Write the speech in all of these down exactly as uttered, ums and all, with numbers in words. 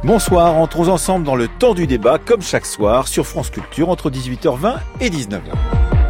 Bonsoir, entrons ensemble dans le temps du débat, comme chaque soir, sur France Culture, entre dix-huit heures vingt et dix-neuf heures.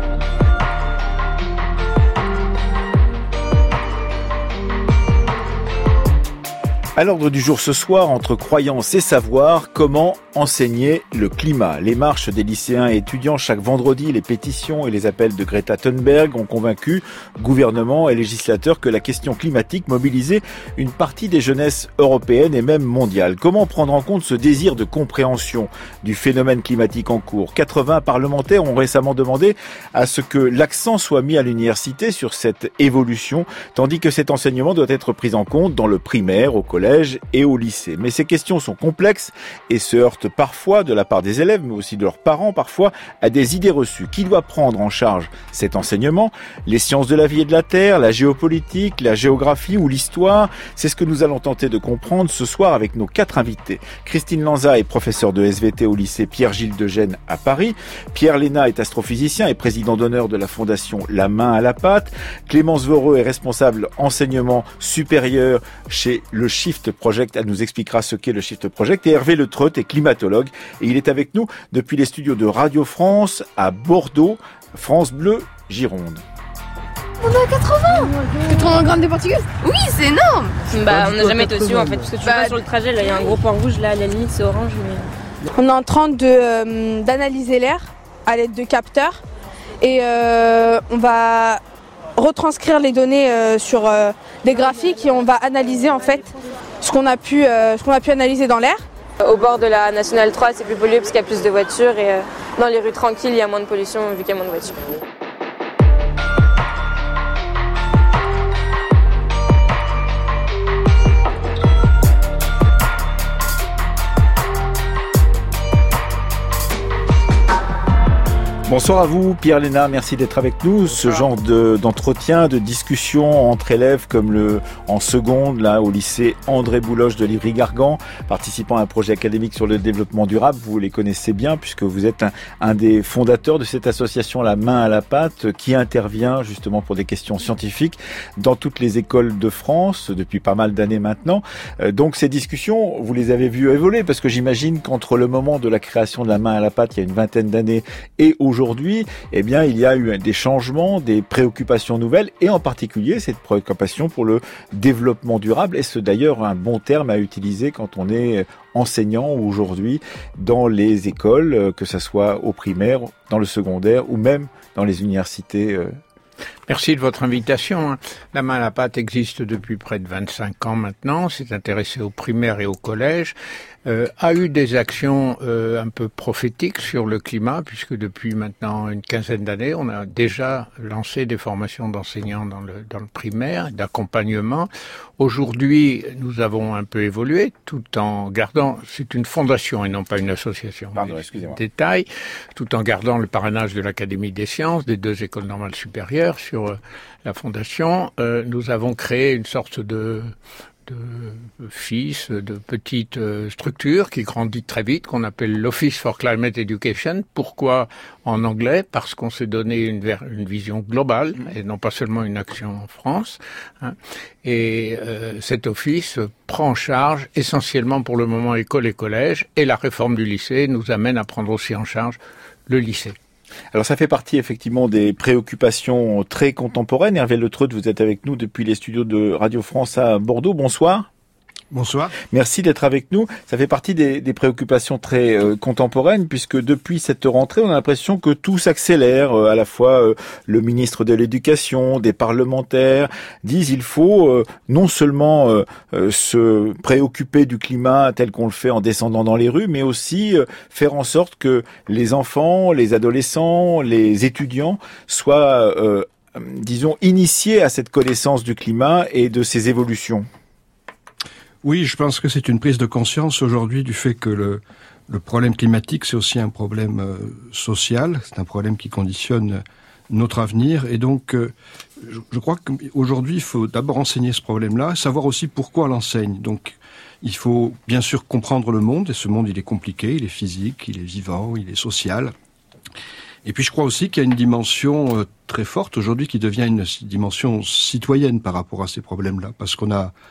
À l'ordre du jour ce soir, entre croyance et savoir, comment enseigner le climat. Les marches des lycéens et étudiants chaque vendredi, les pétitions et les appels de Greta Thunberg ont convaincu gouvernement et législateurs que la question climatique mobilisait une partie des jeunesses européennes et même mondiales. Comment prendre en compte ce désir de compréhension du phénomène climatique en cours ? quatre-vingts parlementaires ont récemment demandé à ce que l'accent soit mis à l'université sur cette évolution, tandis que cet enseignement doit être pris en compte dans le primaire, au collège et au lycée. Mais ces questions sont complexes et se heurtent parfois de la part des élèves, mais aussi de leurs parents parfois, à des idées reçues. Qui doit prendre en charge cet enseignement ? Les sciences de la vie et de la terre, la géopolitique, la géographie ou l'histoire ? C'est ce que nous allons tenter de comprendre ce soir avec nos quatre invités. Christine Lanza est professeure de S V T au lycée Pierre-Gilles de Gênes à Paris. Pierre Léna est astrophysicien et président d'honneur de la fondation La Main à la Pâte. Clémence Voreux est responsable enseignement supérieur chez le Shift Project. Elle nous expliquera ce qu'est le Shift Project. Et Hervé Le Treut est climatologue et il est avec nous depuis les studios de Radio France à Bordeaux, France Bleu, Gironde. On est à quatre-vingts quatre-vingts grammes de particules. Oui, c'est énorme. Bah, on n'a jamais été au-dessus en fait, parce que tu bah, vois sur le trajet, là, il y a un gros point rouge, là, à la limite, c'est orange. Mais... On est en train de, euh, d'analyser l'air à l'aide de capteurs et euh, on va retranscrire les données euh, sur euh, des graphiques et on va analyser en fait ce qu'on a pu, euh, ce qu'on a pu analyser dans l'air. Au bord de la Nationale trois, c'est plus pollué parce qu'il y a plus de voitures et euh, dans les rues tranquilles, il y a moins de pollution vu qu'il y a moins de voitures. Bonsoir à vous, Pierre Léna, merci d'être avec nous. Bonsoir. Ce genre de, d'entretien, de discussion entre élèves comme le en seconde, là, au lycée André Bouloche de Livry-Gargan, participant à un projet académique sur le développement durable. Vous les connaissez bien puisque vous êtes un, un des fondateurs de cette association La Main à la Pâte qui intervient justement pour des questions scientifiques dans toutes les écoles de France depuis pas mal d'années maintenant. Euh, donc ces discussions, vous les avez vues évoluer parce que j'imagine qu'entre le moment de la création de La Main à la Pâte il y a une vingtaine d'années et aujourd'hui, Aujourd'hui, eh bien, il y a eu des changements, des préoccupations nouvelles, et en particulier cette préoccupation pour le développement durable. Est-ce d'ailleurs un bon terme à utiliser quand on est enseignant aujourd'hui dans les écoles, que ce soit au primaire, dans le secondaire ou même dans les universités ? Merci de votre invitation. La Main à la Pâte existe depuis près de vingt-cinq ans maintenant, s'est intéressée au primaire et au collège, euh, a eu des actions euh, un peu prophétiques sur le climat, puisque depuis maintenant une quinzaine d'années, on a déjà lancé des formations d'enseignants dans le, dans le primaire, d'accompagnement. Aujourd'hui, nous avons un peu évolué, tout en gardant, c'est une fondation et non pas une association, Pardon, excusez-moi. Détail, tout en gardant le parrainage de l'Académie des sciences, des deux écoles normales supérieures sur euh, la fondation. Euh, nous avons créé une sorte de de fils, de petite euh, structure qui grandit très vite, qu'on appelle l'Office for Climate Education. Pourquoi en anglais ? Parce qu'on s'est donné une, ver- une vision globale et non pas seulement une action en France. Hein. Et euh, cet office prend en charge essentiellement pour le moment école et collège, et la réforme du lycée nous amène à prendre aussi en charge le lycée. Alors ça fait partie effectivement des préoccupations très contemporaines. Hervé Le Treut, vous êtes avec nous depuis les studios de Radio France à Bordeaux. Bonsoir. Bonsoir. Merci d'être avec nous. Ça fait partie des, des préoccupations très euh, contemporaines puisque depuis cette rentrée, on a l'impression que tout s'accélère. Euh, à la fois, euh, le ministre de l'Éducation, des parlementaires disent il faut euh, non seulement euh, euh, se préoccuper du climat tel qu'on le fait en descendant dans les rues, mais aussi euh, faire en sorte que les enfants, les adolescents, les étudiants soient, euh, disons, initiés à cette connaissance du climat et de ses évolutions. Oui, je pense que c'est une prise de conscience aujourd'hui du fait que le, le problème climatique, c'est aussi un problème euh, social, c'est un problème qui conditionne notre avenir. Et donc, euh, je, je crois qu'aujourd'hui, il faut d'abord enseigner ce problème-là, savoir aussi pourquoi on l'enseigne. Donc, il faut bien sûr comprendre le monde, et ce monde, il est compliqué, il est physique, il est vivant, il est social. Et puis, je crois aussi qu'il y a une dimension euh, très forte aujourd'hui qui devient une dimension citoyenne par rapport à ces problèmes-là, parce qu'on a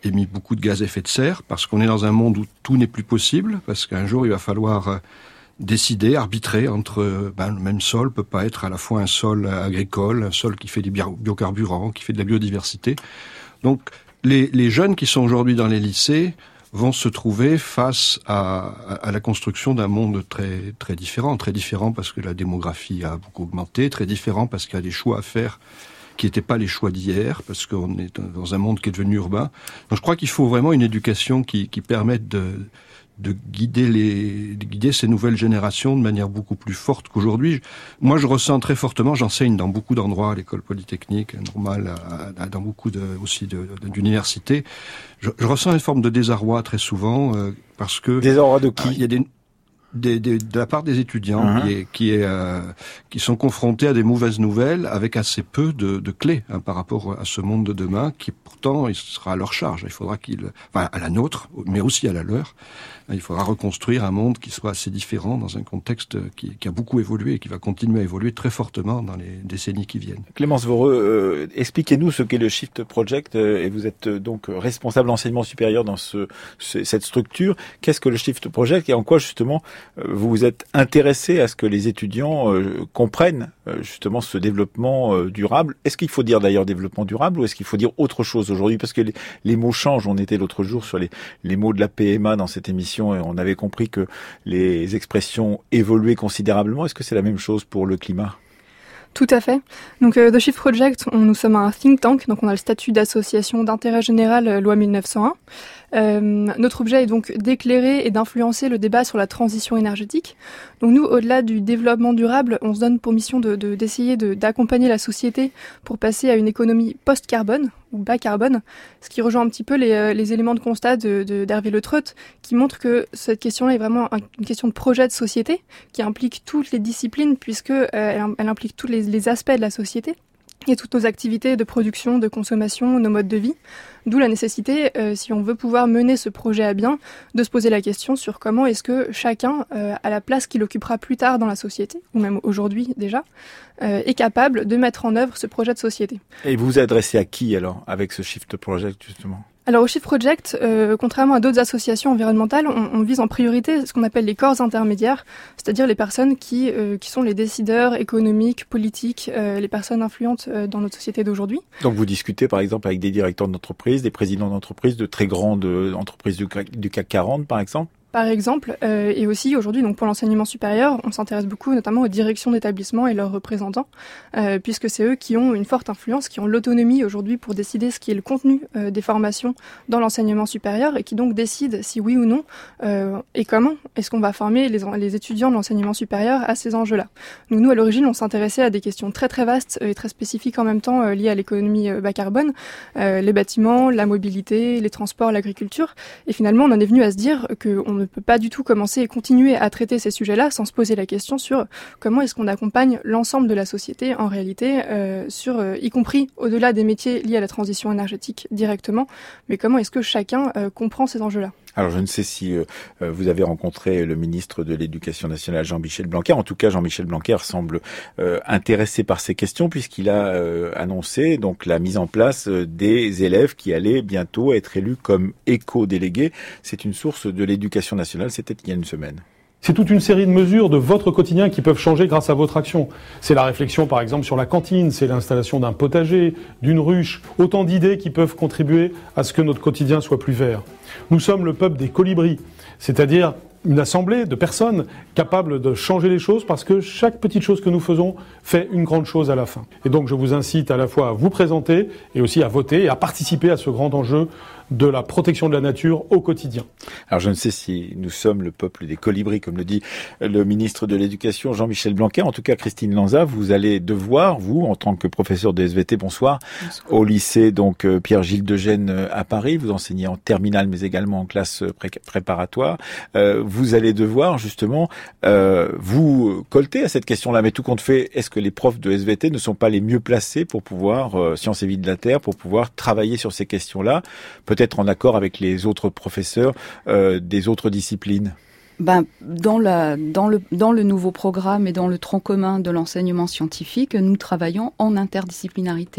émis beaucoup de gaz à effet de serre, parce qu'on est dans un monde où tout n'est plus possible, parce qu'un jour il va falloir euh, décider, arbitrer entre ben, le même sol peut pas être à la fois un sol agricole, un sol qui fait des biocarburants, qui fait de la biodiversité. Donc les, les jeunes qui sont aujourd'hui dans les lycées vont se trouver face à, à la construction d'un monde très très différent, très différent parce que la démographie a beaucoup augmenté, très différent parce qu'il y a des choix à faire qui n'étaient pas les choix d'hier, parce qu'on est dans un monde qui est devenu urbain. Donc je crois qu'il faut vraiment une éducation qui, qui permette de, de guider les, de guider ces nouvelles générations de manière beaucoup plus forte qu'aujourd'hui. Moi, je ressens très fortement, j'enseigne dans beaucoup d'endroits, à l'école polytechnique, normale, à, à, dans beaucoup de, aussi de, de, d'universités. Je, je ressens une forme de désarroi très souvent, euh, parce que... Désarroi de qui? Il y a des... Des, des, de la part des étudiants uh-huh. qui, est, qui, est, euh, qui sont confrontés à des mauvaises nouvelles avec assez peu de, de clés hein, par rapport à ce monde de demain qui pourtant il sera à leur charge. Il faudra qu'il, enfin à la nôtre, mais aussi à la leur. Il faudra reconstruire un monde qui soit assez différent dans un contexte qui, qui a beaucoup évolué et qui va continuer à évoluer très fortement dans les décennies qui viennent. Clémence Voreux, euh, expliquez-nous ce qu'est le Shift Project euh, et vous êtes euh, donc responsable d'enseignement supérieur dans ce, ce, cette structure. Qu'est-ce que le Shift Project et en quoi justement euh, vous vous êtes intéressé à ce que les étudiants euh, comprennent euh, justement ce développement euh, durable? Est-ce qu'il faut dire d'ailleurs développement durable ou est-ce qu'il faut dire autre chose aujourd'hui? Parce que les, les mots changent. On était l'autre jour sur les, les mots de la P M A dans cette émission. Et on avait compris que les expressions évoluaient considérablement. Est-ce que c'est la même chose pour le climat? Tout à fait. Donc, euh, The Shift Project, on, nous sommes un think tank, donc on a le statut d'association d'intérêt général, euh, loi mille neuf cent un. Euh, notre objet est donc d'éclairer et d'influencer le débat sur la transition énergétique. Donc nous, au-delà du développement durable, on se donne pour mission de, de, d'essayer de, d'accompagner la société pour passer à une économie post-carbone ou bas carbone, ce qui rejoint un petit peu les, euh, les éléments de constat de, de, d'Hervé Le Treut, qui montre que cette question-là est vraiment un, une question de projet de société qui implique toutes les disciplines puisque euh, elle, elle implique tous les, les aspects de la société. Et toutes nos activités de production, de consommation, nos modes de vie. D'où la nécessité, euh, si on veut pouvoir mener ce projet à bien, de se poser la question sur comment est-ce que chacun, euh, à la place qu'il occupera plus tard dans la société, ou même aujourd'hui déjà, euh, est capable de mettre en œuvre ce projet de société. Et vous vous adressez à qui alors, avec ce Shift Project justement ? Alors au Shift Project, euh, contrairement à d'autres associations environnementales, on, on vise en priorité ce qu'on appelle les corps intermédiaires, c'est-à-dire les personnes qui euh, qui sont les décideurs économiques, politiques, euh, les personnes influentes euh, dans notre société d'aujourd'hui. Donc vous discutez par exemple avec des directeurs d'entreprise, des présidents d'entreprise, de très grandes entreprises du, du C A C quarante par exemple ? Par exemple, euh, et aussi aujourd'hui, donc pour l'enseignement supérieur, on s'intéresse beaucoup notamment aux directions d'établissements et leurs représentants, euh, puisque c'est eux qui ont une forte influence, qui ont l'autonomie aujourd'hui pour décider ce qui est le contenu euh, des formations dans l'enseignement supérieur et qui donc décident si oui ou non euh, et comment est-ce qu'on va former les, les étudiants de l'enseignement supérieur à ces enjeux-là. Donc nous, à l'origine, on s'intéressait à des questions très très vastes et très spécifiques en même temps euh, liées à l'économie euh, bas carbone, euh, les bâtiments, la mobilité, les transports, l'agriculture, et finalement, on en est venu à se dire qu'on ne peut pas du tout commencer et continuer à traiter ces sujets-là sans se poser la question sur comment est-ce qu'on accompagne l'ensemble de la société en réalité, euh, sur euh, y compris au-delà des métiers liés à la transition énergétique directement, mais comment est-ce que chacun euh, comprend ces enjeux-là. Alors je ne sais si euh, vous avez rencontré le ministre de l'Éducation nationale Jean-Michel Blanquer. En tout cas, Jean-Michel Blanquer semble euh, intéressé par ces questions puisqu'il a euh, annoncé donc la mise en place euh, des élèves qui allaient bientôt être élus comme éco-délégués. C'est une source de l'Éducation nationale, c'était il y a une semaine. C'est toute une série de mesures de votre quotidien qui peuvent changer grâce à votre action. C'est la réflexion, par exemple, sur la cantine, c'est l'installation d'un potager, d'une ruche, autant d'idées qui peuvent contribuer à ce que notre quotidien soit plus vert. Nous sommes le peuple des colibris, c'est-à-dire une assemblée de personnes capables de changer les choses parce que chaque petite chose que nous faisons fait une grande chose à la fin. Et donc je vous incite à la fois à vous présenter et aussi à voter et à participer à ce grand enjeu de la protection de la nature au quotidien. Alors je ne sais si nous sommes le peuple des colibris, comme le dit le ministre de l'Éducation Jean-Michel Blanquer. En tout cas, Christine Lanza, vous allez devoir, vous, en tant que professeur de S V T, bonsoir, bonsoir. Au lycée donc Pierre-Gilles de Gênes à Paris. Vous enseignez en terminale, mais également en classe pré- préparatoire. Euh, vous allez devoir justement euh, vous colter à cette question-là. Mais tout compte fait, est-ce que les profs de S V T ne sont pas les mieux placés pour pouvoir, euh, sciences et vie de la Terre, pour pouvoir travailler sur ces questions-là, peut-être en accord avec les autres professeurs euh, des autres disciplines? Ben, dans, la, dans, le, dans le nouveau programme et dans le tronc commun de l'enseignement scientifique, nous travaillons en interdisciplinarité.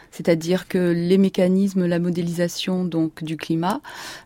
c'est-à-dire que les mécanismes, la modélisation donc du climat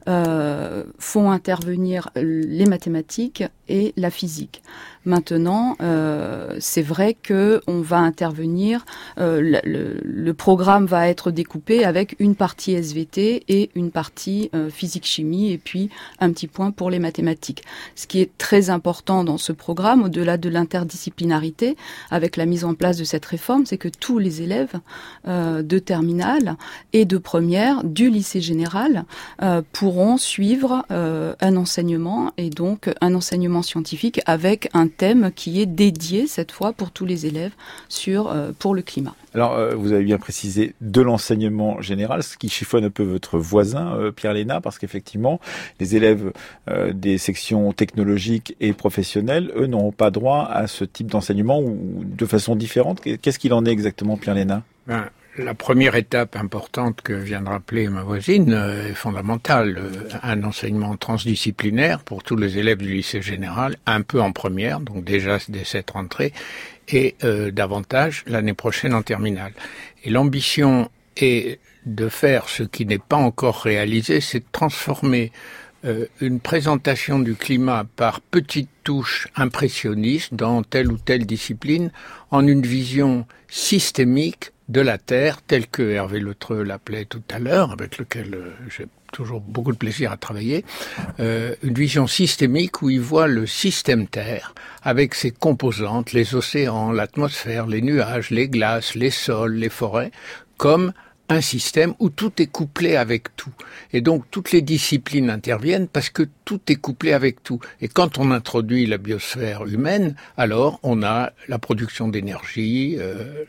euh, font intervenir les mathématiques et la physique. Maintenant, euh, c'est vrai que on va intervenir, euh, le, le, le programme va être découpé avec une partie S V T et une partie euh, physique-chimie et puis un petit point pour les mathématiques. Ce qui est très important dans ce programme, au-delà de l'interdisciplinarité, avec la mise en place de cette réforme, c'est que tous les élèves euh, de terminale et de première du lycée général euh, pourront suivre euh, un enseignement et donc un enseignement scientifique avec un thème qui est dédié cette fois pour tous les élèves sur euh, pour le climat. Alors, euh, vous avez bien précisé de l'enseignement général, ce qui chiffonne un peu votre voisin, euh, Pierre Léna, parce qu'effectivement, les élèves euh, des sections technologiques et professionnelles, eux, n'auront pas droit à ce type d'enseignement ou de façon différente. Qu'est-ce qu'il en est exactement, Pierre Léna ? Ben, la première étape importante que vient de rappeler ma voisine euh, est fondamentale. Euh, un enseignement transdisciplinaire pour tous les élèves du lycée général, un peu en première, donc déjà dès cette rentrée, et euh, davantage l'année prochaine en terminale. Et l'ambition est de faire ce qui n'est pas encore réalisé, c'est de transformer euh, une présentation du climat par petites touches impressionnistes dans telle ou telle discipline en une vision systémique de la Terre, telle que Hervé Letreux l'appelait tout à l'heure, avec lequel euh, j'ai toujours beaucoup de plaisir à travailler, euh, une vision systémique où il voit le système Terre avec ses composantes, les océans, l'atmosphère, les nuages, les glaces, les sols, les forêts, comme un système où tout est couplé avec tout. Et donc toutes les disciplines interviennent parce que tout est couplé avec tout. Et quand on introduit la biosphère humaine, alors on a la production d'énergie, euh,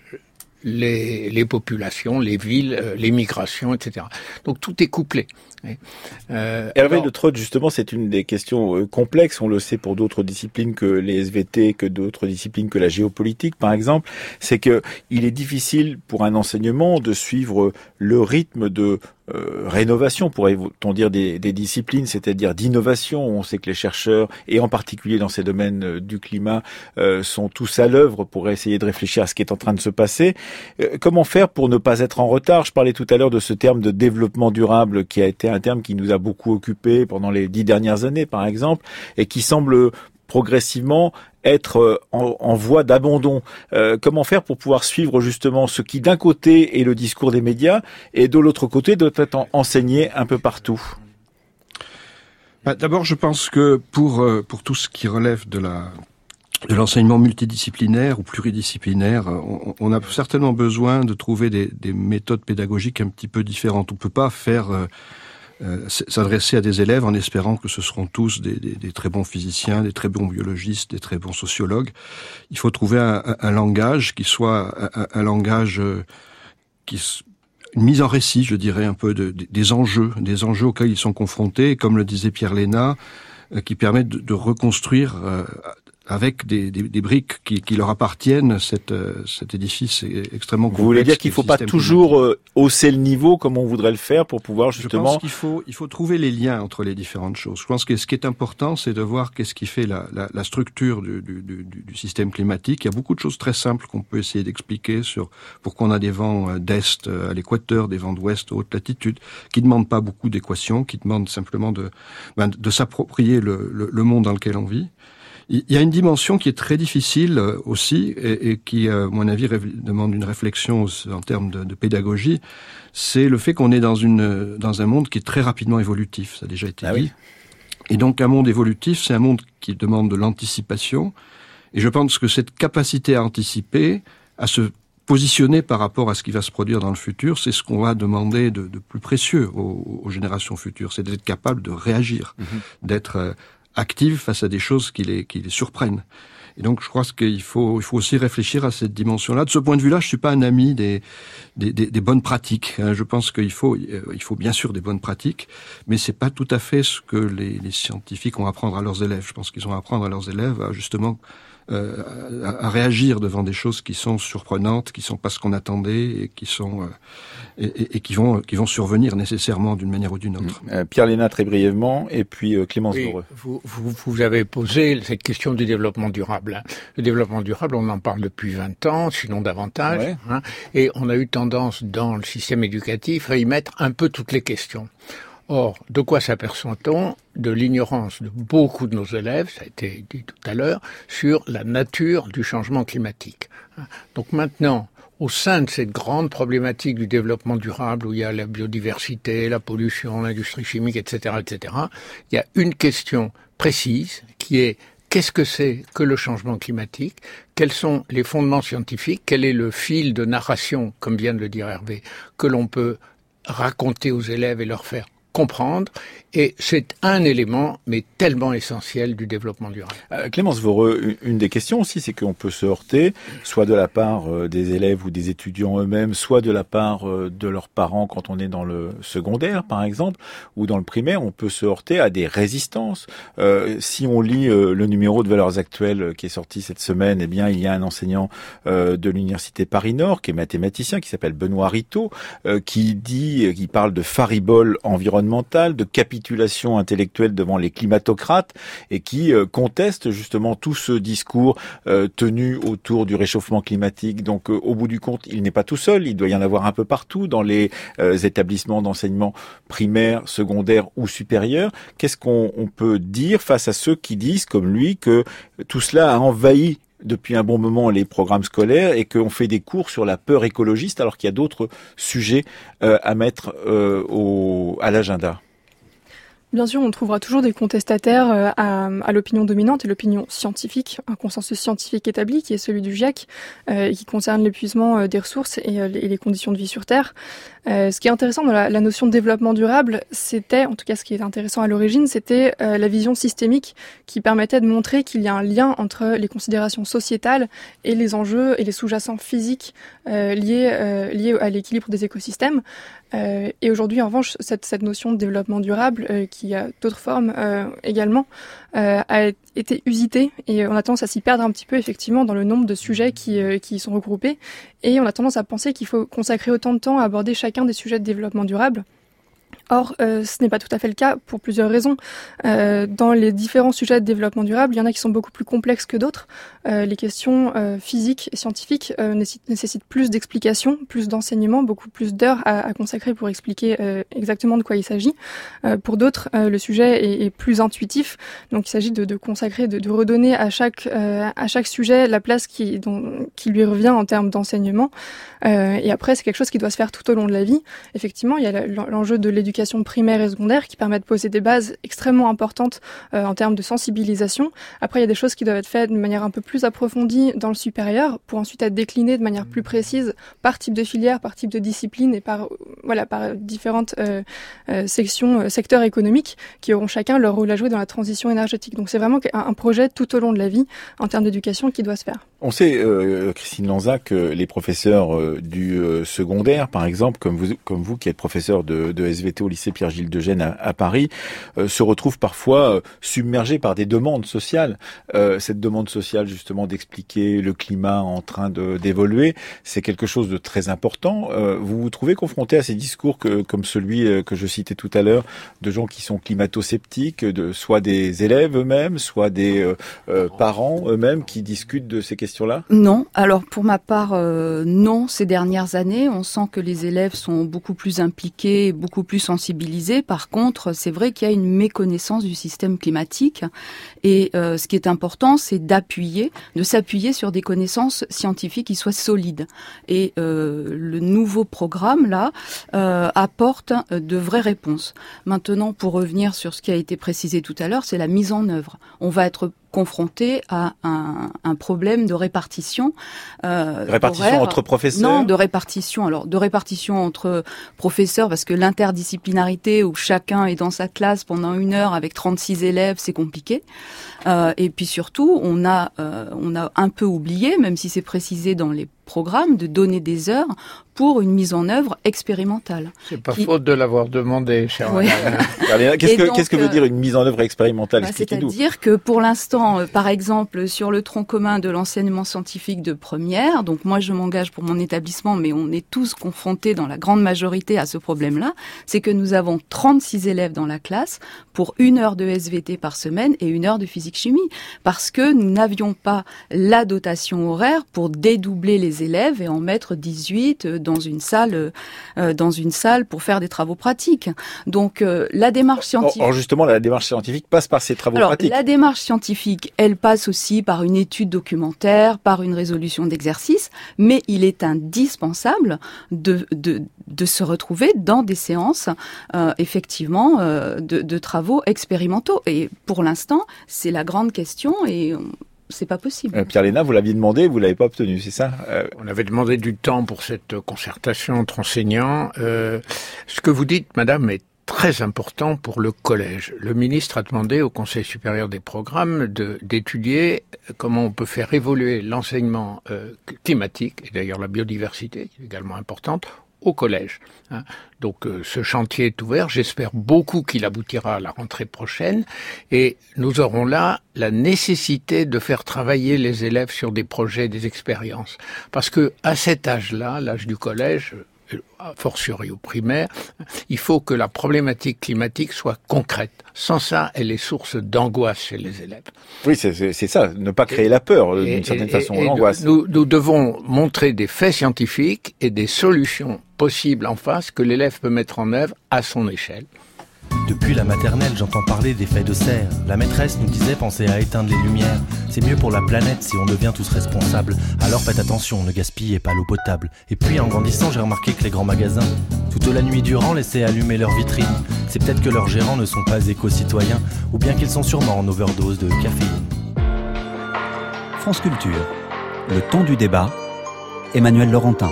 Les, les populations, les villes, euh, les migrations, et cetera. Donc tout est couplé. Euh, Hervé Letreux, justement, c'est une des questions euh, complexes. On le sait pour d'autres disciplines que les S V T, que d'autres disciplines que la géopolitique, par exemple. C'est que il est difficile pour un enseignement de suivre le rythme de Euh, rénovation, pourrait-on dire, des, des disciplines, c'est-à-dire d'innovation. On sait que les chercheurs, et en particulier dans ces domaines euh, du climat, euh, sont tous à l'œuvre pour essayer de réfléchir à ce qui est en train de se passer. Euh, comment faire pour ne pas être en retard ? Je parlais tout à l'heure de ce terme de développement durable qui a été un terme qui nous a beaucoup occupés pendant les dix dernières années, par exemple, et qui semble progressivement être en, en voie d'abandon. Euh, comment faire pour pouvoir suivre justement ce qui d'un côté est le discours des médias et de l'autre côté doit être enseigné un peu partout ? Bah, d'abord, je pense que pour pour tout ce qui relève de la de l'enseignement multidisciplinaire ou pluridisciplinaire, on, on a certainement besoin de trouver des, des méthodes pédagogiques un petit peu différentes. On peut pas faire euh, Euh, s'adresser à des élèves en espérant que ce seront tous des, des, des très bons physiciens, des très bons biologistes, des très bons sociologues. Il faut trouver un, un, un langage qui soit un, un langage euh, qui une mise en récit, je dirais, un peu de, de, des enjeux, des enjeux auxquels ils sont confrontés, comme le disait Pierre Léna, euh, qui permettent de, de reconstruire euh, avec des, des, des briques qui, qui leur appartiennent, cet, euh, cet édifice est extrêmement complexe. Vous voulez dire qu'il ne faut pas toujours euh, hausser le niveau comme on voudrait le faire pour pouvoir justement... Je pense qu'il faut, il faut trouver les liens entre les différentes choses. Je pense que ce qui est important, c'est de voir qu'est-ce qui fait la, la, la structure du, du, du, du système climatique. Il y a beaucoup de choses très simples qu'on peut essayer d'expliquer sur pourquoi on a des vents d'est à l'équateur, des vents d'ouest à haute latitude, qui ne demandent pas beaucoup d'équations, qui demandent simplement de, ben, de s'approprier le, le, le monde dans lequel on vit. Il y a une dimension qui est très difficile aussi et, et qui, à mon avis, demande une réflexion en termes de, de pédagogie. C'est le fait qu'on est dans une dans un monde qui est très rapidement évolutif. Ça a déjà été ah dit. Oui. Et donc, un monde évolutif, c'est un monde qui demande de l'anticipation. Et je pense que cette capacité à anticiper, à se positionner par rapport à ce qui va se produire dans le futur, c'est ce qu'on va demander de, de plus précieux aux, aux générations futures. C'est d'être capable de réagir, mm-hmm. d'être euh, active face à des choses qui les, qui les surprennent. Et donc, je crois qu'il faut, il faut aussi réfléchir à cette dimension-là. De ce point de vue-là, je suis pas un ami des, des, des, des bonnes pratiques. Je pense qu'il faut, il faut bien sûr des bonnes pratiques, mais c'est pas tout à fait ce que les, les scientifiques ont à apprendre à leurs élèves. Je pense qu'ils ont à apprendre à leurs élèves à justement euh, à, à réagir devant des choses qui sont surprenantes, qui sont pas ce qu'on attendait et qui sont euh, et, et, et qui vont qui vont survenir nécessairement d'une manière ou d'une autre. Euh, Pierre Léna, très brièvement, et puis euh, Clémence oui, Voreux. Vous, vous, vous avez posé cette question du développement durable. Le développement durable, on en parle depuis vingt ans, sinon davantage, ouais. hein, et on a eu tendance dans le système éducatif à y mettre un peu toutes les questions. Or, de quoi s'aperçoit-on? De l'ignorance de beaucoup de nos élèves, ça a été dit tout à l'heure, sur la nature du changement climatique. Donc maintenant, au sein de cette grande problématique du développement durable, où il y a la biodiversité, la pollution, l'industrie chimique, et cetera, et cetera, il y a une question précise qui est: qu'est-ce que c'est que le changement climatique? Quels sont les fondements scientifiques? Quel est le fil de narration, comme vient de le dire Hervé, que l'on peut raconter aux élèves et leur faire comprendre? Et c'est un élément, mais tellement essentiel, du développement durable. Euh, Clémence Voreux, une des questions aussi, c'est qu'on peut se heurter, soit de la part euh, des élèves ou des étudiants eux-mêmes, soit de la part euh, de leurs parents quand on est dans le secondaire, par exemple, ou dans le primaire, on peut se heurter à des résistances. Euh, si on lit euh, le numéro de Valeurs Actuelles euh, qui est sorti cette semaine, eh bien, il y a un enseignant euh, de l'université Paris-Nord, qui est mathématicien, qui s'appelle Benoît Ritaud, euh, qui dit, qui parle de faribole environnementale, de capitulation intellectuelle devant les climatocrates, et qui euh, conteste justement tout ce discours euh, tenu autour du réchauffement climatique. Donc euh, au bout du compte, il n'est pas tout seul, il doit y en avoir un peu partout dans les euh, établissements d'enseignement primaire, secondaire ou supérieur. Qu'est-ce qu'on on peut dire face à ceux qui disent, comme lui, que tout cela a envahi depuis un bon moment les programmes scolaires et qu'on fait des cours sur la peur écologiste alors qu'il y a d'autres sujets euh, à mettre euh, au, à l'agenda? Bien sûr, on trouvera toujours des contestataires à, à l'opinion dominante et l'opinion scientifique, un consensus scientifique établi qui est celui du GIEC, euh, qui concerne l'épuisement des ressources et, et les conditions de vie sur Terre. Euh, ce qui est intéressant dans la, la notion de développement durable, c'était, en tout cas ce qui est intéressant à l'origine, c'était euh, la vision systémique qui permettait de montrer qu'il y a un lien entre les considérations sociétales et les enjeux et les sous-jacents physiques euh, liés, euh, liés à l'équilibre des écosystèmes. Euh, et aujourd'hui, en revanche, cette, cette notion de développement durable, euh, qui a d'autres formes euh, également, euh, a été usitée et on a tendance à s'y perdre un petit peu effectivement dans le nombre de sujets qui, euh, qui y sont regroupés. Et on a tendance à penser qu'il faut consacrer autant de temps à aborder chacun des sujets de développement durable. Or, euh, ce n'est pas tout à fait le cas pour plusieurs raisons. Euh, dans les différents sujets de développement durable, il y en a qui sont beaucoup plus complexes que d'autres. Euh, les questions euh, physiques et scientifiques euh, nécessitent, nécessitent plus d'explications, plus d'enseignements, beaucoup plus d'heures à, à consacrer pour expliquer euh, exactement de quoi il s'agit. Euh, pour d'autres, euh, le sujet est, est plus intuitif. Donc, il s'agit de, de consacrer, de, de redonner à chaque euh, à chaque sujet la place qui, dont, qui lui revient en termes d'enseignement. Euh, et après, c'est quelque chose qui doit se faire tout au long de la vie. Effectivement, il y a l'enjeu de l'éducation primaire et secondaire qui permet de poser des bases extrêmement importantes euh, en termes de sensibilisation. Après, il y a des choses qui doivent être faites de manière un peu plus approfondie dans le supérieur pour ensuite être déclinées de manière plus précise par type de filière, par type de discipline et par voilà par différentes euh, euh, sections, euh, secteurs économiques qui auront chacun leur rôle à jouer dans la transition énergétique. Donc c'est vraiment un, un projet tout au long de la vie en termes d'éducation qui doit se faire. On sait, euh, Christine Lanza, que les professeurs euh, du euh, secondaire, par exemple, comme vous, comme vous qui êtes professeur de, de S V T au lycée Pierre-Gilles de Gênes à, à Paris, euh, se retrouvent parfois euh, submergés par des demandes sociales. Euh, cette demande sociale, justement, d'expliquer le climat en train de, d'évoluer, c'est quelque chose de très important. Euh, vous vous trouvez confronté à ces discours que, comme celui euh, que je citais tout à l'heure, de gens qui sont climato-sceptiques, de, soit des élèves eux-mêmes, soit des euh, euh, parents eux-mêmes qui discutent de ces questions là? Non. Alors pour ma part, euh, non. Ces dernières années, on sent que les élèves sont beaucoup plus impliqués, beaucoup plus sensibilisés. Par contre, c'est vrai qu'il y a une méconnaissance du système climatique. Et euh, ce qui est important, c'est d'appuyer, de s'appuyer sur des connaissances scientifiques qui soient solides. Et euh, le nouveau programme là euh, apporte de vraies réponses. Maintenant, pour revenir sur ce qui a été précisé tout à l'heure, c'est la mise en œuvre. On va être confronté à un, un problème de répartition. Euh, répartition horaire. Entre professeurs? Non, de répartition. Alors, de répartition entre professeurs, parce que l'interdisciplinarité où chacun est dans sa classe pendant une heure avec trente-six élèves, c'est compliqué. Euh, et puis surtout, on a, euh, on a un peu oublié, même si c'est précisé dans les programme, de donner des heures pour une mise en œuvre expérimentale. C'est pas qui... faute de l'avoir demandé, cher ouais. Alain. Qu'est-ce que, donc, qu'est-ce que veut dire une mise en œuvre expérimentale? bah, C'est-à-dire que pour l'instant, euh, par exemple, sur le tronc commun de l'enseignement scientifique de première, donc moi je m'engage pour mon établissement, mais on est tous confrontés dans la grande majorité à ce problème-là, c'est que nous avons trente-six élèves dans la classe pour une heure de S V T par semaine et une heure de physique-chimie, parce que nous n'avions pas la dotation horaire pour dédoubler les élèves et en mettre dix-huit dans une salle, euh, dans une salle pour faire des travaux pratiques. Donc euh, la démarche scientifique. Or justement, la démarche scientifique passe par ces travaux Alors, pratiques. La démarche scientifique, elle passe aussi par une étude documentaire, par une résolution d'exercice, mais il est indispensable de de de se retrouver dans des séances euh, effectivement euh, de, de travaux expérimentaux. Et pour l'instant, c'est la grande question et on, c'est pas possible. Euh, Pierre Léna, vous l'aviez demandé, vous l'avez pas obtenu, c'est ça? euh... On avait demandé du temps pour cette concertation entre enseignants. Euh, ce que vous dites, madame, est très important pour le collège. Le ministre a demandé au Conseil supérieur des programmes de, d'étudier comment on peut faire évoluer l'enseignement euh, climatique, et d'ailleurs la biodiversité, qui est également importante, au collège. Hein. Donc euh, ce chantier est ouvert, j'espère beaucoup qu'il aboutira à la rentrée prochaine et nous aurons là la nécessité de faire travailler les élèves sur des projets, des expériences. Parce que à cet âge-là, l'âge du collège, a fortiori au primaire, il faut que la problématique climatique soit concrète. Sans ça, elle est source d'angoisse chez les élèves. Oui, c'est, c'est, c'est ça, ne pas créer et, la peur d'une et, certaine et, façon, et l'angoisse. Nous, nous devons montrer des faits scientifiques et des solutions possibles en face que l'élève peut mettre en œuvre à son échelle. Depuis la maternelle, j'entends parler d'effets de serre. La maîtresse nous disait penser à éteindre les lumières. C'est mieux pour la planète si on devient tous responsables. Alors faites attention, ne gaspillez pas l'eau potable. Et puis en grandissant, j'ai remarqué que les grands magasins, toute la nuit durant, laissaient allumer leurs vitrines. C'est peut-être que leurs gérants ne sont pas éco-citoyens, ou bien qu'ils sont sûrement en overdose de caféine. France Culture, le ton du débat, Emmanuel Laurentin.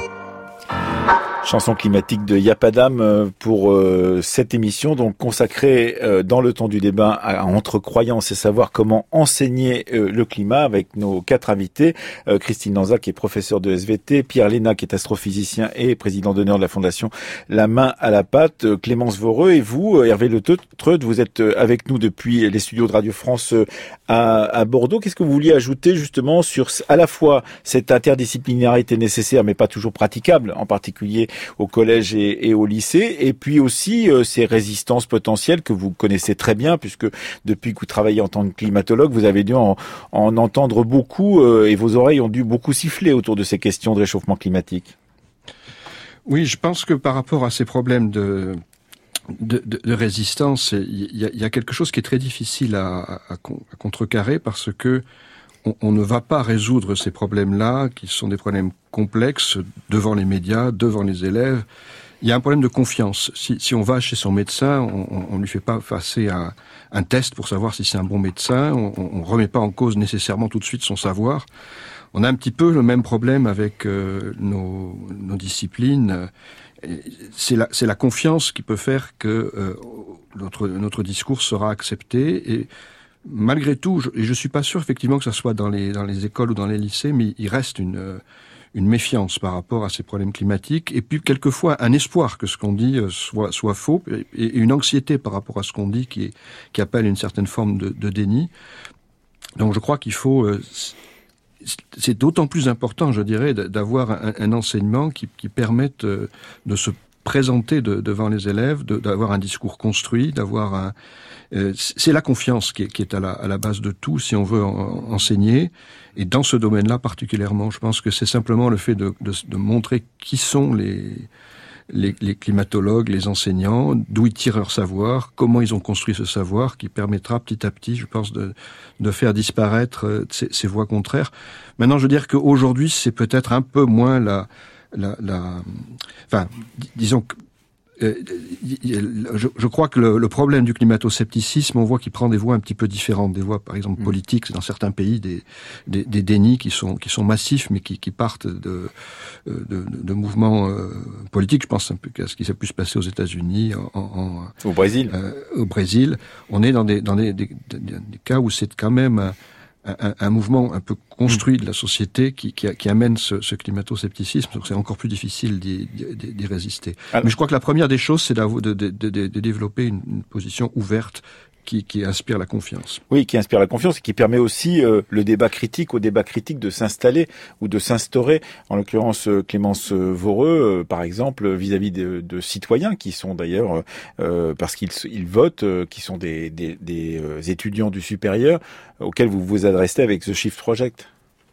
Chanson climatique de Yapadam pour euh, cette émission, donc consacrée euh, dans le temps du débat à, à entre croyances et savoir comment enseigner euh, le climat avec nos quatre invités. Euh, Christine Danza qui est professeure de S V T, Pierre Léna qui est astrophysicien et président d'honneur de la fondation La Main à la Pâte, euh, Clémence Voreux et vous, euh, Hervé Le Treut, vous êtes euh, avec nous depuis les studios de Radio France euh, à, à Bordeaux. Qu'est-ce que vous vouliez ajouter justement sur à la fois cette interdisciplinarité nécessaire mais pas toujours praticable, en particulier au collège et, et au lycée, et puis aussi euh, ces résistances potentielles que vous connaissez très bien, puisque depuis que vous travaillez en tant que climatologue, vous avez dû en, en entendre beaucoup, euh, et vos oreilles ont dû beaucoup siffler autour de ces questions de réchauffement climatique. Oui, je pense que par rapport à ces problèmes de... De, de, de résistance, il y, a, il y a quelque chose qui est très difficile à, à, à contrecarrer parce que on, on ne va pas résoudre ces problèmes-là, qui sont des problèmes complexes, devant les médias, devant les élèves. Il y a un problème de confiance. Si, si on va chez son médecin, on ne lui fait pas passer un, un test pour savoir si c'est un bon médecin, on ne remet pas en cause nécessairement tout de suite son savoir. On a un petit peu le même problème avec euh, nos, nos disciplines. C'est la, c'est la confiance qui peut faire que euh, notre, notre discours sera accepté. Et malgré tout, je, et je suis pas sûr effectivement que ce soit dans les, dans les écoles ou dans les lycées, mais il reste une, une méfiance par rapport à ces problèmes climatiques. Et puis quelquefois un espoir que ce qu'on dit soit, soit faux, et, et une anxiété par rapport à ce qu'on dit qui, est, qui appelle une certaine forme de, de déni. Donc je crois qu'il faut... Euh, c'est d'autant plus important, je dirais, d'avoir un, un enseignement qui, qui permette de se présenter de, devant les élèves, de, d'avoir un discours construit, d'avoir un... Euh, c'est la confiance qui est, qui est à, la, à la base de tout, si on veut en, enseigner. Et dans ce domaine-là particulièrement, je pense que c'est simplement le fait de, de, de montrer qui sont les... Les, les climatologues, les enseignants, d'où ils tirent leur savoir, comment ils ont construit ce savoir, qui permettra petit à petit, je pense, de, de faire disparaître ces, ces voix contraires. Maintenant, je veux dire qu'aujourd'hui, c'est peut-être un peu moins la... la, la enfin, disons que euh, je, je crois que le, le problème du climato-scepticisme, on voit qu'il prend des voies un petit peu différentes, des voies, par exemple, politiques, dans certains pays, des, des, des dénis qui sont, qui sont massifs, mais qui, qui partent de, de, de, de mouvements euh, politiques. Je pense un peu à ce qui s'est pu se passer aux États-Unis, en, en, au Brésil. Euh, au Brésil, on est dans des, dans des, des, des, des cas où c'est quand même un, un, un mouvement un peu construit de la société qui, qui, qui amène ce, ce climato-scepticisme, donc c'est encore plus difficile d'y, d'y, d'y résister. Alors, mais je crois que la première des choses, c'est de, de, de, de, de développer une, une position ouverte Qui, qui inspire la confiance. Oui, qui inspire la confiance et qui permet aussi euh, le débat critique, au débat critique de s'installer ou de s'instaurer. En l'occurrence, euh, Clémence Voreux, euh, par exemple, vis-à-vis de, de citoyens qui sont d'ailleurs, euh, parce qu'ils ils votent, euh, qui sont des, des, des euh, étudiants du supérieur, euh, auxquels vous vous adressez avec The Shift Project.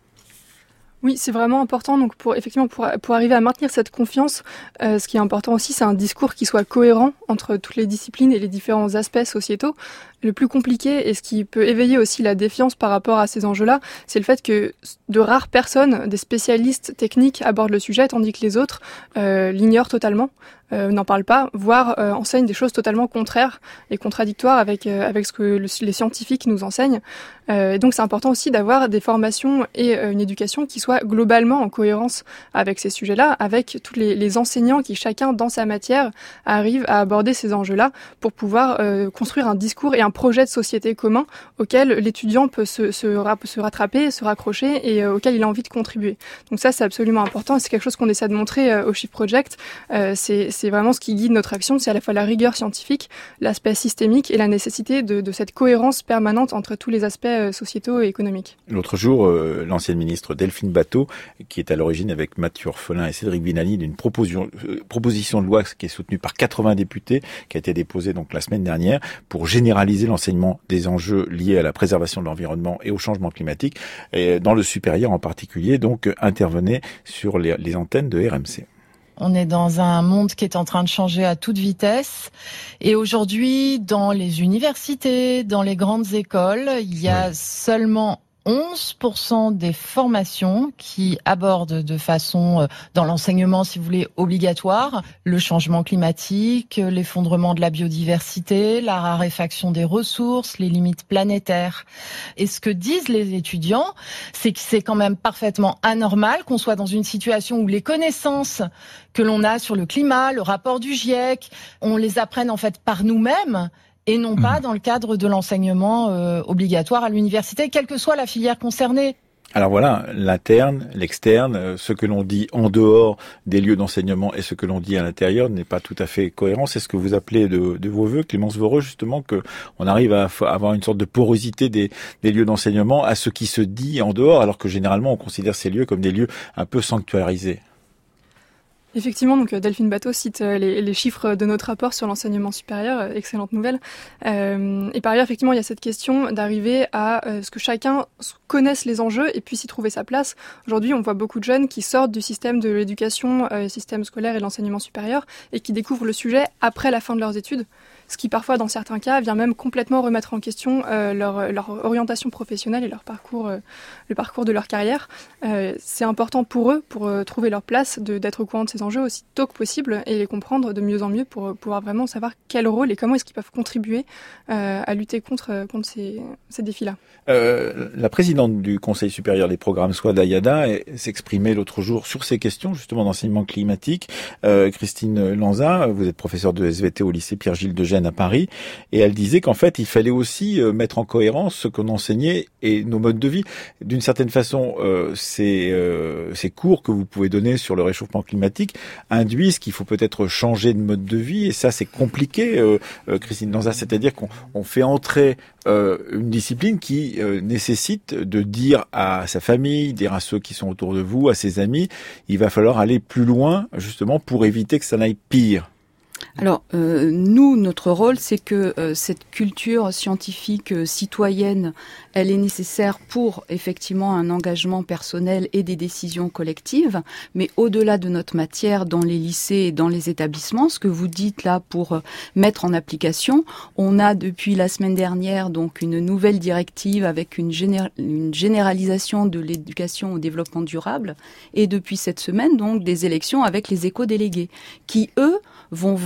Oui, c'est vraiment important. Donc, pour effectivement, pour, pour arriver à maintenir cette confiance, euh, ce qui est important aussi, c'est un discours qui soit cohérent entre toutes les disciplines et les différents aspects sociétaux. Le plus compliqué et ce qui peut éveiller aussi la défiance par rapport à ces enjeux-là, c'est le fait que de rares personnes, des spécialistes techniques abordent le sujet, tandis que les autres euh, l'ignorent totalement, euh, n'en parlent pas, voire euh, enseignent des choses totalement contraires et contradictoires avec euh, avec ce que le, les scientifiques nous enseignent. Euh, et donc c'est important aussi d'avoir des formations et euh, une éducation qui soit globalement en cohérence avec ces sujets-là, avec tous les, les enseignants qui chacun dans sa matière arrivent à aborder ces enjeux-là pour pouvoir euh, construire un discours et un projet de société commun auquel l'étudiant peut se, se, se rattraper, se raccrocher et euh, auquel il a envie de contribuer. Donc ça, c'est absolument important et c'est quelque chose qu'on essaie de montrer euh, au Shift Project. Euh, c'est, c'est vraiment ce qui guide notre action, c'est à la fois la rigueur scientifique, l'aspect systémique et la nécessité de, de cette cohérence permanente entre tous les aspects euh, sociétaux et économiques. L'autre jour, euh, l'ancienne ministre Delphine Batho, qui est à l'origine avec Mathieu Orphelin et Cédric Vinali d'une proposition, euh, proposition de loi qui est soutenue par quatre-vingts députés, qui a été déposée donc la semaine dernière pour généraliser l'enseignement des enjeux liés à la préservation de l'environnement et au changement climatique, et dans le supérieur en particulier, donc intervenait sur les, les antennes de R M C. On est dans un monde qui est en train de changer à toute vitesse. Et aujourd'hui, dans les universités, dans les grandes écoles, il y a seulement onze pour cent des formations qui abordent de façon, dans l'enseignement, si vous voulez, obligatoire, le changement climatique, l'effondrement de la biodiversité, la raréfaction des ressources, les limites planétaires. Et ce que disent les étudiants, c'est que c'est quand même parfaitement anormal qu'on soit dans une situation où les connaissances que l'on a sur le climat, le rapport du GIEC, on les apprenne en fait par nous-mêmes, et non pas dans le cadre de l'enseignement euh, obligatoire à l'université, quelle que soit la filière concernée. Alors voilà, l'interne, l'externe, ce que l'on dit en dehors des lieux d'enseignement et ce que l'on dit à l'intérieur n'est pas tout à fait cohérent. C'est ce que vous appelez de, de vos voeux, Clémence Voreux, justement, que on arrive à avoir une sorte de porosité des, des lieux d'enseignement à ce qui se dit en dehors, alors que généralement on considère ces lieux comme des lieux un peu sanctuarisés. Effectivement, donc Delphine Batho cite les, les chiffres de notre rapport sur l'enseignement supérieur, excellente nouvelle. Euh, et par ailleurs, effectivement, il y a cette question d'arriver à euh, ce que chacun connaisse les enjeux et puisse y trouver sa place. Aujourd'hui, on voit beaucoup de jeunes qui sortent du système de l'éducation, euh, système scolaire et de l'enseignement supérieur, et qui découvrent le sujet après la fin de leurs études. Ce qui parfois, dans certains cas, vient même complètement remettre en question euh, leur, leur orientation professionnelle et leur parcours, euh, le parcours de leur carrière. Euh, c'est important pour eux, pour euh, trouver leur place, de, d'être au courant de ces enjeux aussi tôt que possible et les comprendre de mieux en mieux pour pouvoir vraiment savoir quel rôle et comment est-ce qu'ils peuvent contribuer euh, à lutter contre, contre ces, ces défis-là. Euh, la présidente du Conseil supérieur des programmes, Souad Ayada, s'exprimait l'autre jour sur ces questions justement d'enseignement climatique. Euh, Christine Lanza, vous êtes professeure de S V T au lycée Pierre-Gilles de Gênes à Paris, et elle disait qu'en fait il fallait aussi euh, mettre en cohérence ce qu'on enseignait et nos modes de vie. D'une certaine façon, euh, ces, euh, ces cours que vous pouvez donner sur le réchauffement climatique induisent qu'il faut peut-être changer de mode de vie, et ça c'est compliqué, euh, euh, Christine Lanza, c'est-à-dire qu'on on fait entrer euh, une discipline qui euh, nécessite de dire à sa famille, dire à ceux qui sont autour de vous, à ses amis, il va falloir aller plus loin justement pour éviter que ça n'aille pire. Alors, euh, nous, notre rôle, c'est que euh, cette culture scientifique euh, citoyenne, elle est nécessaire pour, effectivement, un engagement personnel et des décisions collectives. Mais au-delà de notre matière, dans les lycées et dans les établissements, ce que vous dites là pour euh, mettre en application, on a depuis la semaine dernière donc une nouvelle directive avec une, géné- une généralisation de l'éducation au développement durable. Et depuis cette semaine, donc, des élections avec les éco-délégués qui, eux, vont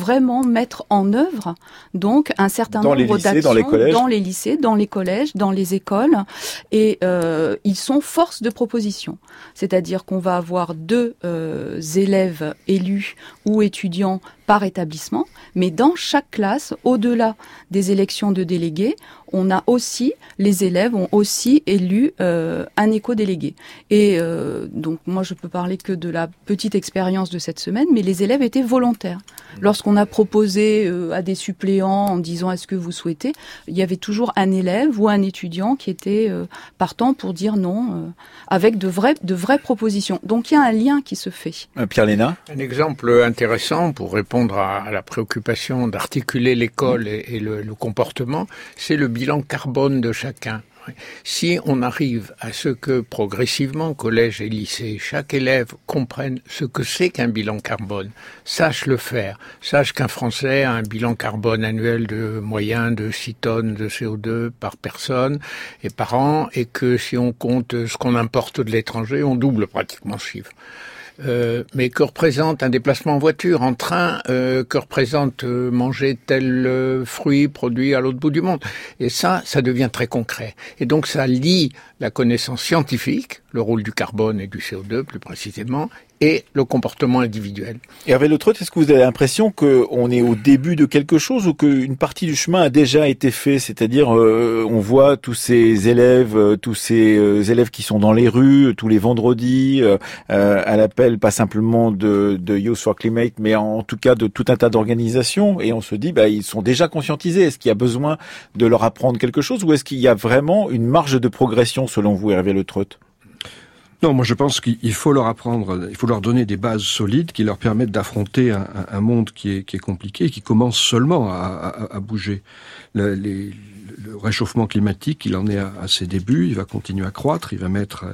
vraiment mettre en œuvre donc un certain dans nombre les lycées, d'actions dans les collèges, dans les lycées, dans les collèges, dans les écoles, et euh, ils sont force de proposition. C'est-à-dire qu'on va avoir deux euh, élèves élus ou étudiants par établissement, mais dans chaque classe, au-delà des élections de délégués, on a aussi, les élèves ont aussi élu euh, un éco-délégué. Et euh, donc moi je peux parler que de la petite expérience de cette semaine, mais les élèves étaient volontaires. Lorsqu'on a proposé euh, à des suppléants en disant est-ce que vous souhaitez, il y avait toujours un élève ou un étudiant qui était euh, partant pour dire non, euh, avec de vraies, de vraies propositions. Donc il y a un lien qui se fait. Pierre Léna. Un exemple intéressant pour répondre à, à la préoccupation d'articuler l'école et, et le, le comportement, c'est le bilan carbone de chacun. Si on arrive à ce que progressivement, collège et lycée, chaque élève comprenne ce que c'est qu'un bilan carbone, sache le faire, sache qu'un Français a un bilan carbone annuel de moyen de six tonnes de C O deux par personne et par an, et que si on compte ce qu'on importe de l'étranger, on double pratiquement ce chiffre. Euh, mais que représente un déplacement en voiture, en train, euh, que représente euh, manger tel euh, fruit produit à l'autre bout du monde. Et ça, ça devient très concret. Et donc ça lie la connaissance scientifique, le rôle du carbone et du C O deux plus précisément, et le comportement individuel. Hervé Le Treut, est-ce que vous avez l'impression qu'on est au début de quelque chose ou qu'une partie du chemin a déjà été fait? C'est-à-dire, euh, on voit tous ces élèves, euh, tous ces euh, élèves qui sont dans les rues tous les vendredis, euh, euh, à l'appel pas simplement de, de Youth for Climate, mais en, en tout cas de tout un tas d'organisations, et on se dit, bah, ils sont déjà conscientisés. Est-ce qu'il y a besoin de leur apprendre quelque chose, ou est-ce qu'il y a vraiment une marge de progression selon vous, Hervé Le Treut? Non, moi je pense qu'il faut leur apprendre, il faut leur donner des bases solides qui leur permettent d'affronter un, un monde qui est, qui est compliqué, qui commence seulement à, à, à bouger. Le, les, le réchauffement climatique, il en est à, à ses débuts, il va continuer à croître, il va mettre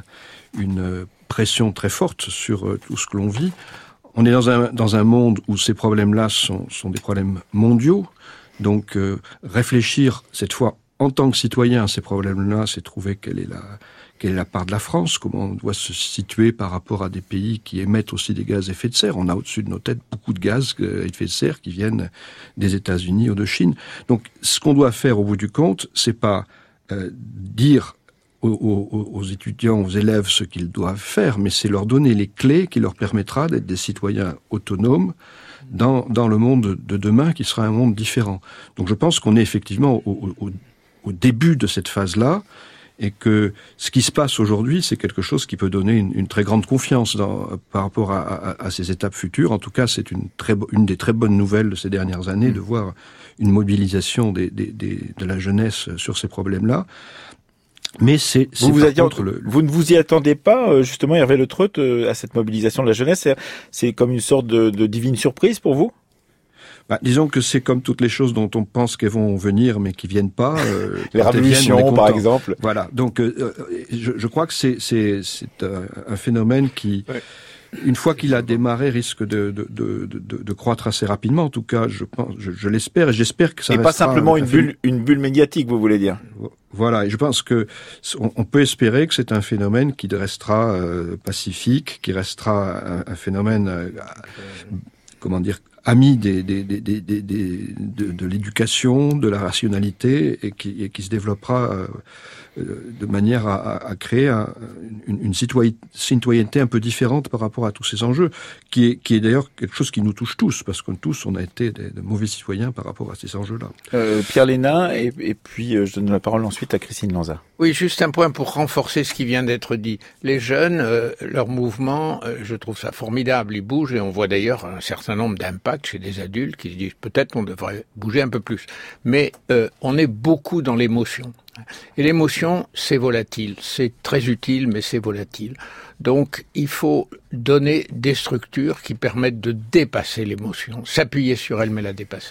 une pression très forte sur tout ce que l'on vit. On est dans un, dans un monde où ces problèmes-là sont, sont des problèmes mondiaux, donc euh, réfléchir cette fois en tant que citoyen à ces problèmes-là, c'est trouver quelle est la... quelle est la part de la France, comment on doit se situer par rapport à des pays qui émettent aussi des gaz à effet de serre. On a au-dessus de nos têtes beaucoup de gaz à effet de serre qui viennent des États-Unis ou de Chine. Donc, ce qu'on doit faire au bout du compte, c'est pas euh, dire aux, aux, aux étudiants, aux élèves ce qu'ils doivent faire, mais c'est leur donner les clés qui leur permettra d'être des citoyens autonomes dans, dans le monde de demain, qui sera un monde différent. Donc, je pense qu'on est effectivement au, au, au début de cette phase-là, et que ce qui se passe aujourd'hui, c'est quelque chose qui peut donner une, une très grande confiance dans, par rapport à, à, à ces étapes futures. En tout cas, c'est une, très, une des très bonnes nouvelles de ces dernières années, mmh. de voir une mobilisation des, des, des, de la jeunesse sur ces problèmes-là. Mais c'est, c'est vous, vous, par aviez, contre le... vous ne vous y attendez pas, justement, Hervé Le Treut, à cette mobilisation de la jeunesse? C'est, c'est comme une sorte de, de divine surprise pour vous? Bah, disons que c'est comme toutes les choses dont on pense qu'elles vont venir mais qui viennent pas. Euh, les révolutions, par exemple. Voilà. Donc, euh, je, je crois que c'est, c'est, c'est un, un phénomène qui, ouais. une fois qu'il a démarré, risque de, de, de, de, de croître assez rapidement. En tout cas, je pense, je, je l'espère et j'espère que ça. Et pas simplement un, une un bulle, une bulle médiatique, vous voulez dire. Voilà. Et je pense que on, on peut espérer que c'est un phénomène qui restera euh, pacifique, qui restera un, un phénomène, euh, comment dire, ami des, des, des, des, des, des, de, de l'éducation, de la rationalité, et qui, et qui se développera euh, de manière à, à créer un, une, une citoyenneté un peu différente par rapport à tous ces enjeux, qui est, qui est d'ailleurs quelque chose qui nous touche tous, parce que tous, on a été des, de mauvais citoyens par rapport à ces enjeux-là. Euh, Pierre Léna, et, et puis euh, je donne la parole ensuite à Christine Lanza. Oui, juste un point pour renforcer ce qui vient d'être dit. Les jeunes, euh, leur mouvement, euh, je trouve ça formidable, ils bougent, et on voit d'ailleurs un certain nombre d'impacts chez des adultes qui se disent peut-être qu'on devrait bouger un peu plus. Mais euh, on est beaucoup dans l'émotion. Et l'émotion, c'est volatile. C'est très utile, mais c'est volatile. Donc, il faut donner des structures qui permettent de dépasser l'émotion, s'appuyer sur elle, mais la dépasser.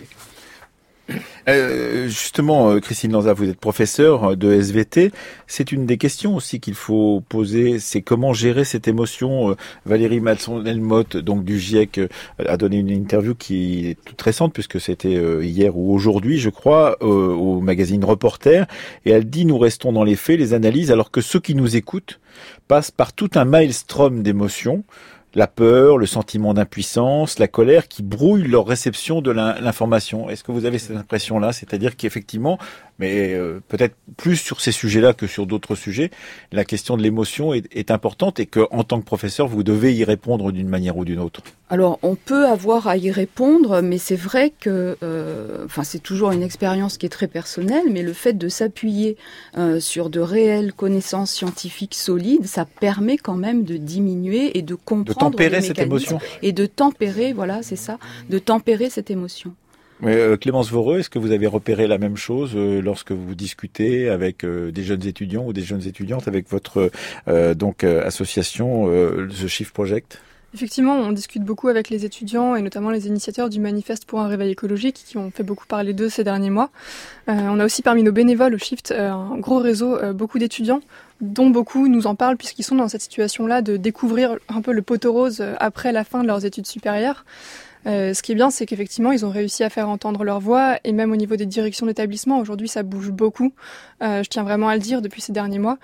Euh, justement, Christine Lanza, vous êtes professeure de S V T. C'est une des questions aussi qu'il faut poser, c'est comment gérer cette émotion. Valérie Masson-Delmotte, donc du GIEC, a donné une interview qui est toute récente, puisque c'était hier ou aujourd'hui, je crois, au magazine Reporter, et elle dit: nous restons dans les faits, les analyses, alors que ceux qui nous écoutent passent par tout un maelstrom d'émotions. la peur, le sentiment d'impuissance, la colère qui brouillent leur réception de l'information. Est-ce que vous avez cette impression-là? C'est-à-dire qu'effectivement, mais euh, peut-être plus sur ces sujets-là que sur d'autres sujets, la question de l'émotion est, est importante et que, en tant que professeur, vous devez y répondre d'une manière ou d'une autre. Alors, on peut avoir à y répondre, mais c'est vrai que, euh, enfin, c'est toujours une expérience qui est très personnelle, mais le fait de s'appuyer euh, sur de réelles connaissances scientifiques solides, ça permet quand même de diminuer et de comprendre de tempérer cette émotion et de tempérer, voilà, c'est ça, de tempérer cette émotion. Mais euh, Clémence Voreux, est-ce que vous avez repéré la même chose euh, lorsque vous discutez avec euh, des jeunes étudiants ou des jeunes étudiantes avec votre euh, donc euh, association euh, The Shift Project? Effectivement, on discute beaucoup avec les étudiants et notamment les initiateurs du manifeste pour un réveil écologique qui ont fait beaucoup parler d'eux ces derniers mois. Euh, on a aussi parmi nos bénévoles au Shift euh, un gros réseau, euh, beaucoup d'étudiants dont beaucoup nous en parlent puisqu'ils sont dans cette situation-là de découvrir un peu le poteau rose après la fin de leurs études supérieures. Euh, ce qui est bien, c'est qu'effectivement, ils ont réussi à faire entendre leur voix, et même au niveau des directions d'établissement, aujourd'hui, ça bouge beaucoup. Euh, je tiens vraiment à le dire depuis ces derniers mois.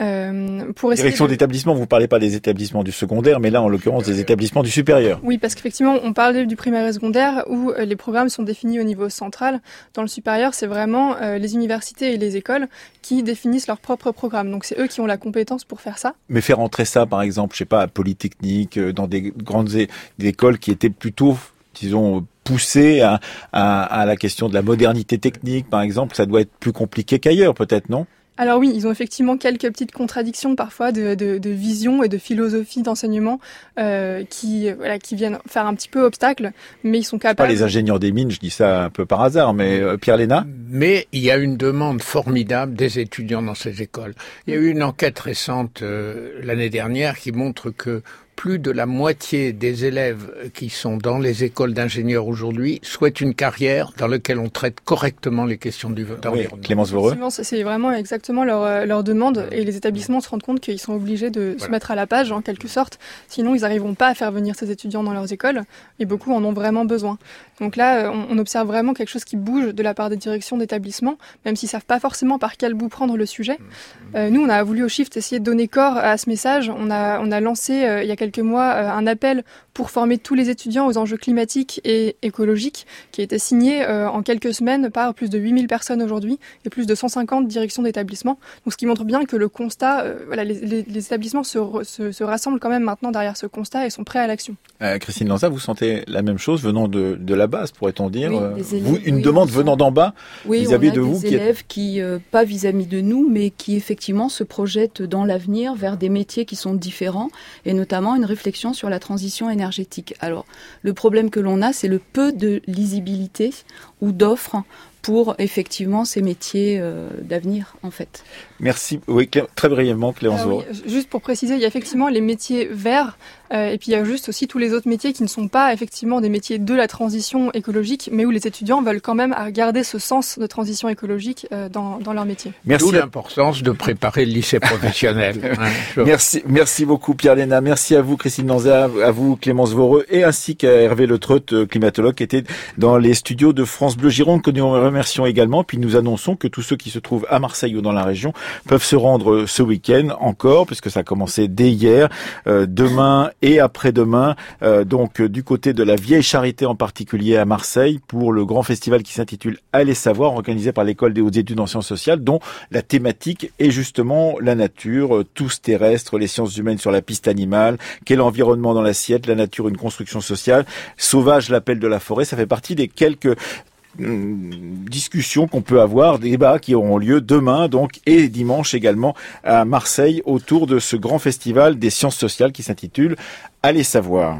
Euh, pour essayer Direction de... d'établissement, vous parlez pas des établissements du secondaire, mais là, en l'occurrence, des établissements du supérieur. Oui, parce qu'effectivement, on parle du primaire et secondaire où euh, les programmes sont définis au niveau central. Dans le supérieur, c'est vraiment euh, les universités et les écoles qui définissent leur propre programme. Donc, c'est eux qui ont la compétence pour faire ça. Mais faire entrer ça, par exemple, je sais pas, à Polytechnique, dans des grandes é- des écoles qui étaient plutôt, disons, poussées à, à, à la question de la modernité technique, par exemple, ça doit être plus compliqué qu'ailleurs, peut-être, non ? Alors oui, ils ont effectivement quelques petites contradictions parfois de, de, de vision et de philosophie d'enseignement euh, qui, voilà, qui viennent faire un petit peu obstacle, mais ils sont capables... Pas les ingénieurs des mines, je dis ça un peu par hasard, mais euh, Pierre Léna ? Mais il y a une demande formidable des étudiants dans ces écoles. Il y a eu une enquête récente euh, l'année dernière qui montre que plus de la moitié des élèves qui sont dans les écoles d'ingénieurs aujourd'hui souhaitent une carrière dans laquelle on traite correctement les questions du environnement. Oui, Clémence Voreux. C'est vraiment exactement leur, leur demande et les établissements se rendent compte qu'ils sont obligés de voilà. se mettre à la page en quelque sorte, sinon ils n'arriveront pas à faire venir ces étudiants dans leurs écoles et beaucoup en ont vraiment besoin. Donc là, on, on observe vraiment quelque chose qui bouge de la part des directions d'établissements, même s'ils ne savent pas forcément par quel bout prendre le sujet. Euh, nous, on a voulu au Shift essayer de donner corps à ce message. On a, on a lancé euh, il y a quelques mois euh, un appel pour former tous les étudiants aux enjeux climatiques et écologiques, qui a été signé euh, en quelques semaines par plus de huit mille personnes aujourd'hui et plus de cent cinquante directions d'établissements. Donc, ce qui montre bien que le constat, euh, voilà, les, les, les établissements se, re, se, se rassemblent quand même maintenant derrière ce constat et sont prêts à l'action. Euh, Christine Lanza, vous sentez la même chose venant de, de la base, pourrait-on dire oui, euh, élèves, vous, Une oui, demande venant d'en bas oui, vis-à-vis de vous vous des qui élèves est... qui, euh, pas vis-à-vis de nous, mais qui effectivement se projettent dans l'avenir vers des métiers qui sont différents et notamment une réflexion sur la transition énergétique. Alors, le problème que l'on a, c'est le peu de lisibilité ou d'offres pour effectivement ces métiers euh, d'avenir, en fait. Merci. Oui, très brièvement, Clémence. Euh, oui, juste pour préciser, il y a effectivement les métiers verts euh, et puis il y a juste aussi tous les autres métiers qui ne sont pas effectivement des métiers de la transition écologique, mais où les étudiants veulent quand même garder ce sens de transition écologique euh, dans, dans leur métier. Merci. D'où l'importance de préparer le lycée professionnel. hein, je... Merci, merci beaucoup Pierre Léna. Merci à vous Christine Lanza, à vous Clémence Voreux et ainsi qu'à Hervé Le Treut, climatologue, qui était dans les studios de France Bleu Gironde, que nous remercions également. Puis nous annonçons que tous ceux qui se trouvent à Marseille ou dans la région peuvent se rendre ce week-end encore, puisque ça a commencé dès hier, euh, demain et après-demain, euh, donc euh, du côté de la Vieille Charité en particulier à Marseille, pour le grand festival qui s'intitule Allez savoir, organisé par l'École des hautes études en sciences sociales, dont la thématique est justement la nature, euh, tous terrestres, les sciences humaines sur la piste animale, quel environnement dans l'assiette, la nature, une construction sociale, sauvage, l'appel de la forêt. Ça fait partie des quelques discussions qu'on peut avoir, des débats qui auront lieu demain donc et dimanche également à Marseille autour de ce grand festival des sciences sociales qui s'intitule Allez savoir.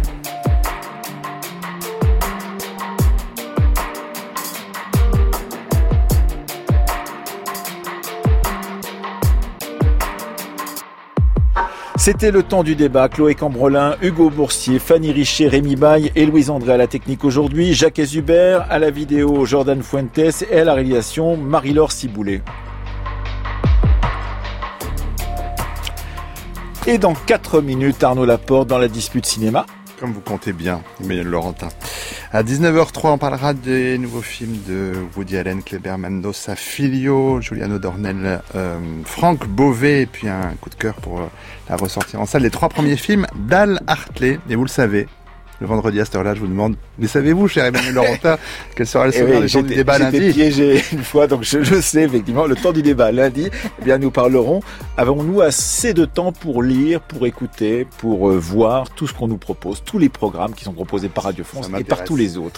C'était le temps du débat. Chloé Cambrelin, Hugo Boursier, Fanny Richer, Rémi Baille et Louise André à la technique aujourd'hui, Jacques Hubert à la vidéo, Jordan Fuentes et à la réalisation, Marie-Laure Ciboulet. Et dans quatre minutes, Arnaud Laporte dans la dispute cinéma. Comme vous comptez bien, Emmanuel Laurentin. À dix-neuf heures trois, on parlera des nouveaux films de Woody Allen, Kleber Mendoza Filho, Giuliano Dornel, euh, Franck Beauvais, et puis un coup de cœur pour euh, la ressortir en salle. Les trois premiers films d'Al Hartley, et vous le savez, le vendredi à cette heure-là, je vous demande, mais savez-vous, cher Emmanuel Laurentin, quel sera le sommaire du temps du débat lundi ? J'étais piégé une fois, donc je, je sais effectivement, le temps du débat lundi, eh bien nous parlerons, avons-nous assez de temps pour lire, pour écouter, pour euh, voir tout ce qu'on nous propose, tous les programmes qui sont proposés par Radio France et par tous les autres ?